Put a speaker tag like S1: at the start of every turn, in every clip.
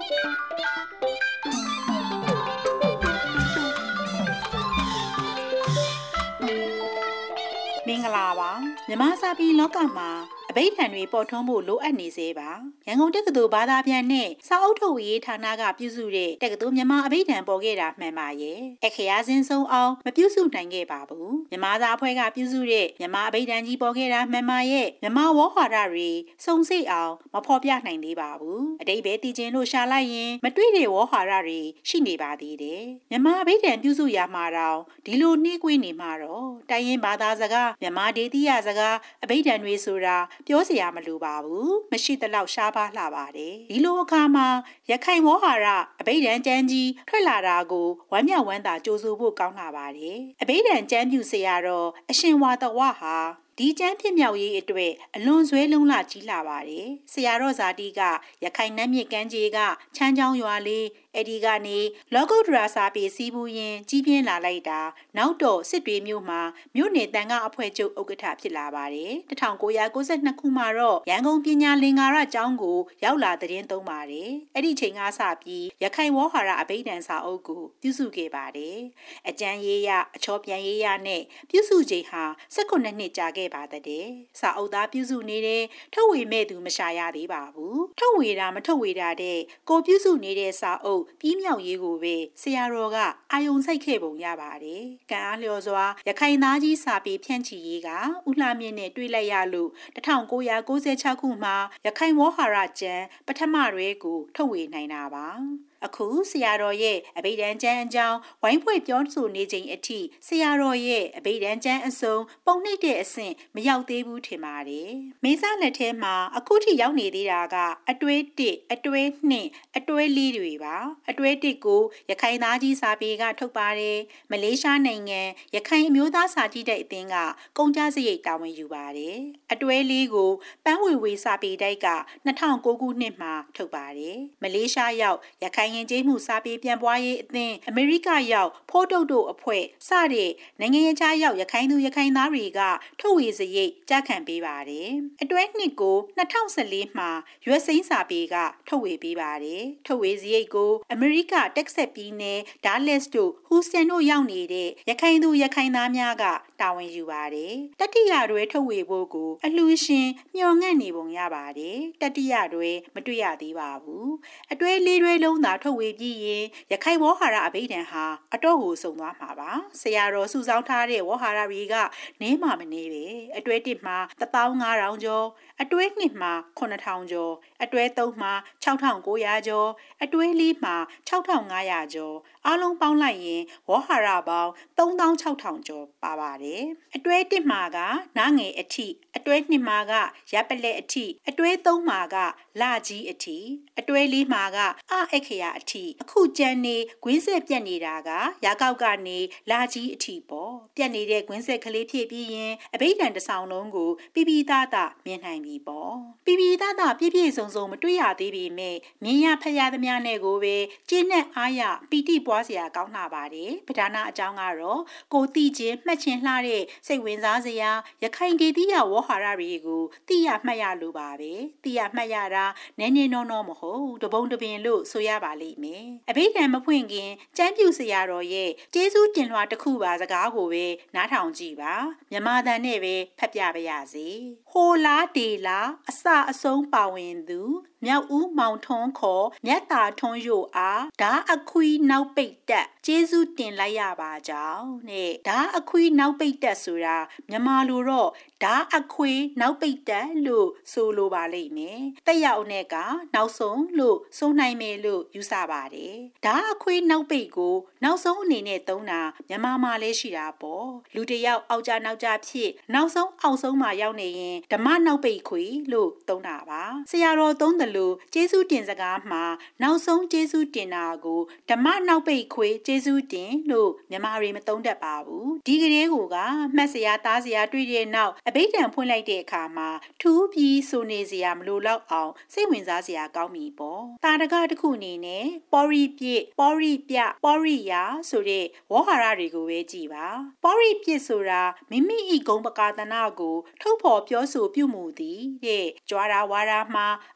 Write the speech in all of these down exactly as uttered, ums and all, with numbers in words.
S1: မင်္ဂလာပါမြမစာပြည်လောကမှာအဘိဓမ္မာတွေပေါ်ထွန်းဖို့လိုအပ်နေစေပါရန်ကုန်တက္ကသိုလ်ဘာသာပြန်နဲ့စာအုပ်ထုတ်ဝေရေးဌာနကပြုစုတဲ့တက္ကသိုလ်မြန်မာအဘိဓမ္မာပေါ်ခဲ့တာမှန်ပါရဲ့အခရာစင်းဆုံးအောင်မပြုစုနိုင်ခဲ့ပါဘူးမြမစာအဖွဲ့ကပြုစုတဲ့မြန်မာအဘိဓမ္မာကြီးပေါ်ခဲ့တာမှန်ပါရဲ့မြမဝေါ်ဟာရတွေစုံစိတ်အောင်မဖော်ပြနိုင်သေးပါဘူးအတိတ်ပဲတည်ခြင်းလို့ရှာလိုက်ရင်မတွေ့တဲ့ဝေါ်ဟာရတွေရှိနေပါသေးတယ်မြမအဘိဓမ္မာပြုစုရမှာတော့ဒီလိုနှေးကွေးနေမှာတော့တိုင်းရင်းဘာသာစကားမြမဒေသီယစကားအဘိဓမ္မာတွေဆိုတာပြောစရာမလိုပါဘူးမရှိသလောက်ရှားပါလှပါတယ်ဒီလိုအခါမှာရခိုင်ဝေါ်ဟာရအဘိဓမ္မာကျမ်းကြီးထွက်လာတာကိုဝမ်းမြောက်ဝမ်းသာကြိုဆိုဖို့ကောင်းလာပါတယ်အဘိဓမ္မာကျမ်းပြုဆရာတော်အရှင်ဝါတဝဟာဒီကျမ်းဖြစ်မြောက်ရေးအတွက်အလွန်ဆွဲလုံးလာကြီးလာပါတယ်ဆရာတော်ဇာတိကရခိုင်နတ်မြစ်ကမ်းခြေကချမ်းချောင်းရွာလေးအဲ့ဒီကနေလောကုတ္တရာစာပေစီးပူးရင်ကြီးပြင်းလာလိုက်တာနောက်တော့စစ်တွေမြို့မှာမြို့နယ်တန်ခါအဖွဲ့ချုပ်ဥက္ကဋ္ဌဖြစ်လာပါတယ်၁၉၉၂ခုမှာတော့ရန်ကုန်ပညာလင်္ကာရကျောင်းကိုရောက်လာတဲ့သုံးပါတယ်အဲ့ဒီချိန်ကစပြီးရခိုင်ဝေါ်ဟာရအဘိဓမ္မာစာအုပ်ကိုပြုစုခဲ့ပါတယ်အကျမ်းရေးရအချောပြန်ရေးရနဲ့ပြုစုချိန်ဟာ၁၈နှစ်ကြာခဲ့ပါတဲ့စာအုပ်သားပြုစုနေတဲ့ထုတ်ဝေမဲ့သူမရှာရသေးပါဘူးထုတ်ဝေတာမထုတ်ဝေတာတဲ့ကိုပြုစုနေတဲ့စာအုပ်ပြီးမြောက်ရေးကိုပဲဆရာတော်ကအာယုံစိုက်ခဲ့ပုံရပါတယ်ကံအားလျော်စွာရခိုင်သားကြီးစာပေဖြန့်ချီရေးကဦးလှမြင့်နဲ့တွေ့လိုက်ရလို့၁၉၉၆ခုမှာရခိုင်ဝေါ်ဟာရကျမ်းပထမရွေးကိုထုတ်ဝေနိုင်တာပါအခုဆရာတော်ရဲ့အဘိဓမ္မာကျမ်းအကြောင်းဝိုင်းဖွဲ့ပြောဆိုနေချိန်အထိဆရာတော်ရဲ့အဘိဓမ္မာကျမ်းအစုံပုံနှိပ်တဲ့အဆင့်မရောက်သေးဘူးထင်ပါတယ်။မိစလက်ထဲမှာအခုထိရောက်နေသေးတာကအတွဲတစ်အတွဲနှစ်အတွဲလေးတွေပါအတွဲတစ်ကိုရခိုင်သားကြီးစာပေကထုတ်ပါတယ်မလေးရှားနိုင်ငံရခိုင်အမျိုးသားစာကြည့်တဲ့အသင်းကကုန်ကြစရိတ်တာဝန်ယူပါတယ်အတွဲလေးကိုပန်းဝေဝေစာပေတိုက်က၂၀၀၉ခုနှစ်မှာထုတ်ပါတယ်မလေးရှားရောက်ရခိုင်ယဉ်ကျေးမှုစာပေပြန်ပွားရေးအသင်းအမေရိကရောက်ဖိုးတုတ်တို့အဖွဲ့စတဲ့နိုင်ငံခြားရောက်ရခိုင်သူရခိုင်သားတွေကထုတ်ဝေစရိတ်ကြားခံပေးပါတယ်အတွဲနှစ်ကို၂၀၁၄မှာရွက်စိမ်းစာပေကထုတ်ဝေပေးပါတယ်ထုတ်ဝေစရိတ်ကိုအမေရိကတက်ဆက်ပြည်နယ်ဒါလက်စ်တို့ဟူစတန်တို့ရောက်နေတဲ့ရခိုင်သူရခိုင်သားများကတာဝန်ယူပါတယ်တတိယတွဲထုတ်ဝေဖို့ကိုအလှူရှင်မျှော်ငှက်နေပုံရပါတယ်တတိယတွဲမတွေ့ရသေးပါဘူးအတွဲလေးတွဲလုံးသာထုတ်ဝေပြီးရင်ရခိုင်ဝေါ်ဟာရအဘိဓမ္မာဟာအတော့ကိုစုံသွားမှာပါဆရာတော်စုဆောင်းထားတဲ့ဝေါ်ဟာရတွေကနင်းမှမနေပဲအတွဲတစ်မှာတစ်သောင်းငါးထောင်ကျော်အတွဲနှစ်မှာခုနှစ်ထောင်ကျော်အတွဲသုံးမှာခြောက်ထောင်ကိုးရာကျော်အတွဲလေးမှာခြောက်ထောင်ငါးရာကျော်အားလုံးပေါင်းလိုက်ရင်ဝေါ်ဟာရပေါင်းသုံးသောင်းခြောက်ထောင်ကျော်ပါပါတယ်အတွဲတစ်မှာကနားငယ်အထိအတွဲနှစ်မှာကရပ်ပလက်အထိအတွဲသုံးမှာကလကြီးအထိအတွဲလေးမှာကအအခရာအထိအခုကျန်နေကွင်းဆက်ပြက်နေတာကရာကောက်ကနေလာကြီးအထိပေါ့ပြက်နေတဲ့ကွင်းဆက်ကလေးဖြည့်ပြီးရင်အဘိဓမ္မာတစ်ဆောင်လုံးကိုပြပြသားသားမြင်နိုင်ပြီပေါ့ပြပြသားသားပြည့်ပြည့်စုံစုံမတွေ့ရသေးပေမဲ့မြင်ရဖတ်ရသမျှနဲ့ကိုပဲကျင်းနဲ့အားရပီတိပွားစရာကောင်းလာပါတယ်ပဓာနာအကြောင်းကတော့ကိုတိချင်းမှတ်ချင်းလှတဲ့စိတ်ဝင်စားစရာရခိုင်ဒေသီယဝေါ်ဟာရတွေကိုသိရမှတ်ရလို့ပါပဲသိရမှတ်ရတာနည်းနည်းနောနောမဟုတ်တပုံတပင်လို့ဆိုရပါလိမ့်မယ်အဘိဓမ္မာမဖွင့်ခင်ကျမ်းပြုဆရာတော်ရဲ့ကျေးဇူးတင်လွှာတစ်ခုပါစကားကိုပဲနားထောင်ကြည့်ပါမြန်မာတန်နဲ့ပဲဖတ်ပြပါရစေဟိုလားဒေလားအစအဆုံးပါဝင်သူမြောက်ဦးမောင်ထွန်းခေါ်မြတ်တာထွန်းယိုအားဓာအခွီနောက်ပိတ်တက်ကျေးဇူးတင်လိုက်ရပါကြောင်းနဲ့ဓာအခွီနောက်ပိတ်တက်ဆိုတာမြန်မာလိုတော့ဓာအခွေနောက်ပိတ်တက်လို့ဆိုလိုပါလိမ့်မယ်တက်ရောက်နဲ့ကနောက်ဆုံးလို့ဆိုနိုင်မယ်လို့ယူဆပါတယ်ဓာအခွေနောက်ပိတ်ကိုနောက်ဆုံးအနေနဲ့သုံးတာမြန်မာမှာလည်းရှိတာပေါ့လူတယောက်အောက်ကြနောက်ကြဖြစ်နောက်ဆုံးအောက်ဆုံးမှာရောက်နေရင်ဓမ္မနောက်ပိတ်ခွေလို့သုံးတာပါဆရာတော်သုံးတယ်လို့ကျေးဇူးတင်စကားမှာနောက်ဆုံးကျေးဇူးတင်တာကိုဓမ္မနောက်ပိတ်ခွေကျေးဇူးတင်လို့မြန်မာတွေမသုံးတတ်ပါဘူးဒီကလေးကိုကမှတ်စရာသားစရာတွေ့တဲ့နောက်အဘိဓမ္မာဖွင့်လိုက်တဲ့အခါမှာထူးပြီးဆိုနေစရာမလိုတော့အောင်စိတ်ဝင်စားစရာကောင်းပြီပေါ့တာတကတစ်ခုအနေနဲ့ပေါရိပြည့်ပေါရိပြပေါရိယာဆိုတဲ့ဝေါ်ဟာရတွေကိုပဲကြည်ပါပေါရိပြည့်ဆိုတာမိမိဤဂုံပကာသနာကိုထုတ်ဖော်ပြောဆိုပြုမှုသည်တဲ့ကြွားတာဝါရာမှာအလွန်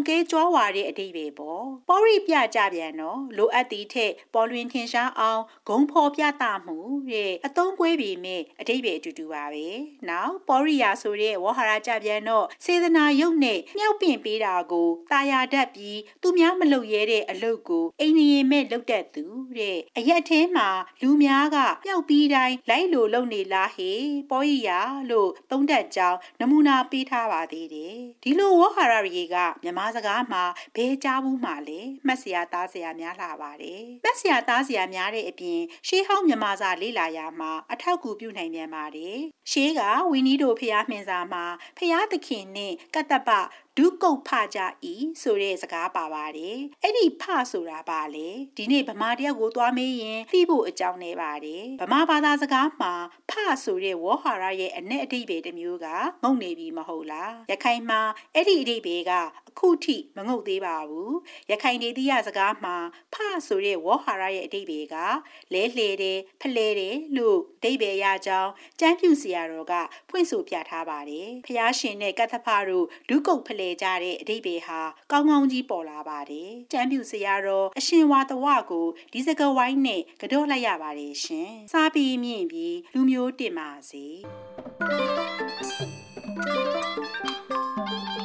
S1: ကဲကြွားဝါတဲ့အတိတ်ပဲပေါ့ပေါရိပြကြပြန်တော့လိုအပ်သည့်ထက်ပေါ်လွင်ထင်ရှားအောင်ဂုံဖော်ပြသမှုတဲ့အသုံးကွဲပေမဲ့အတိတ်ပဲအတူတူပါပဲနောက်ပေါရိယာဆိုတဲ့ဝေါ်ဟာရကြပြန်တော့စေတနာယုတ်နဲ့မြောက်ပင့်ပေးတာကိုတာယာတတ်ပြီးသူများမလုပ်ရဲတဲ့အလုပ်ကိုအိမ်နေမဲ့လုပ်တတ်သူတဲ့အရက်ထဲမှာလူများကမြောက်ပြီးတိုင်းလိုက်လိုလုပ်နေလားဟေပေါရိယာလို့သုံးတတ်ကြောင်းနမူနာပေးထားပါသေးတယ်ဒီလိုဝေါ်ဟာရတွေကမြန်မာစကားမှာဘယ်ကြားဘူးမှလဲမှတ်စရာသားစရာများလာပါတယ်မှတ်စရာသားစရာများတဲ့အပြင်ရှေးဟောင်းမြန်မာစာလေ့လာရာမှာအထောက်အကူပြုနိုင်ပြန်ပါတယ်ရှေးကဝီနီးတို့ဖျားမှင်စာမှာဖျားသခင်နဲ့ကတ္တပဒုကုတ်ဖကြဤဆိုတဲ့စကားပါပါတယ်အဲ့ဒီဖဆိုတာပါလေဒီနေ့ဗမာတယောက်ကိုသွားမေးရင်သိဖို့အကြောင်းနေပါတယ်ဗမာဘာသာစကားမှာဖဆိုတဲ့ဝေါ်ဟာရရဲ့အ내အဓိပ္ပာယ်တစ်မျိုးကငုံနေပြီမဟုတ်လားရခိုင်မှာအဲ့ဒီအဓိပ္ပာယ်ကအခုထိမငုံသေးပါဘူးရခိုင်ဒေသရစကားမှာဖဆိုတဲ့ဝေါ်ဟာရရဲ့အဓိပ္ပာယ်ကလဲလှဲတယ်ဖလဲတယ်လို့အဓိပ္ပာယ်ရကြောင်းကျမ်းပြုဆရာတော်ကဖွင့်ဆိုပြထားပါတယ်ဖျားရှင်နဲ့ကတ္တဖတို့ဒုကုတ်ဖလဲကြတဲ့အဓိပ္ပာယ်ဟာကောင်းကောင်းကြီးပေါ်လာပါတယ်ကျမ်းပြုဆရာတော်အရှင်ဝါတဝကိုဒီစကားဝိုင်းနဲ့ကြော့လိုက်ရပါတယ်ရှင်စားပြီးမြင့်ပြီးလူမျိုးတင်ပါစေ